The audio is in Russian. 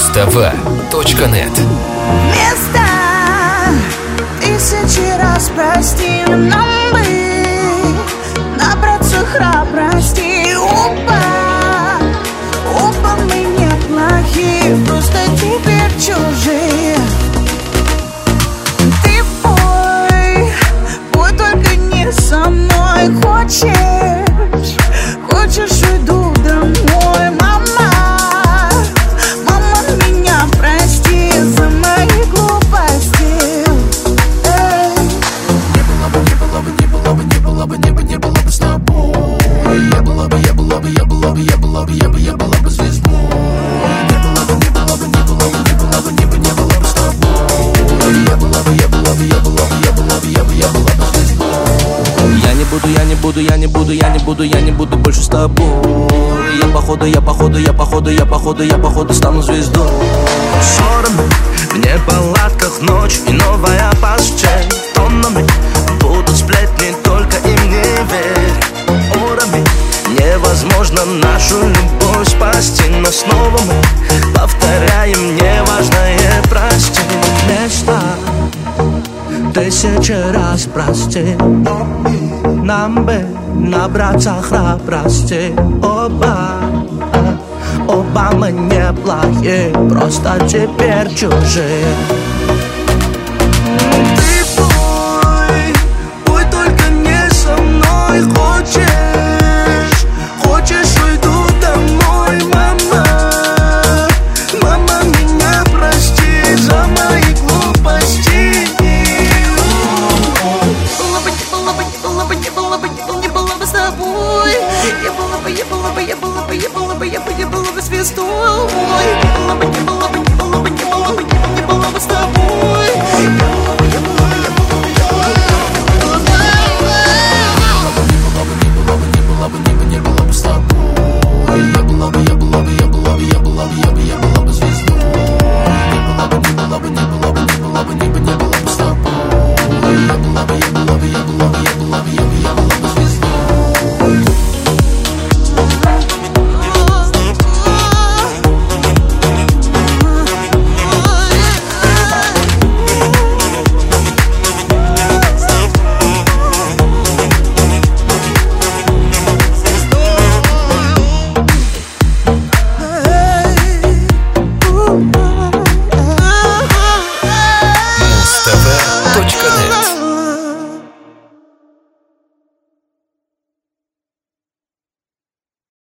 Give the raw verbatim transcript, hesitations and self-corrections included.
Муз-ТВ точка нет. Место тысячи раз прости, нам бы набраться храбрости. Оба, оба мы неплохие, просто теперь чужие. Ты пой, пой, только не со мной. Хочешь, хочешь, уйду домой, мама. Мама, меня прости за мои глупости. Эй. Не было бы, не было бы, не было бы, не было бы, не бы, не было бы с тобой. Я была бы, я была бы, я была бы, я была бы, я бы, я была бы звездой. Не было бы, не было бы, не было бы, не было бы, не бы, не было бы с тобой. Я была бы, я была бы, я была бы, я была бы, я бы, я была бы звездой. Я не буду, я не буду, я не буду, я не буду, я не буду больше с тобой. Я походу, я походу, я походу, я походу, я походу стану звездой. Ссорами в неполадках ночь и новая постель. Тоннами будут сплетни, только им не верь. Орами невозможно нашу любовь спасти, но снова мы повторяем неважное прости. Место тысячи раз прости, нам бы набраться храбрости. Оба, оба мы неплохие, просто теперь чужие. Ты пой, пой, только не со мной. Хочешь, хочешь,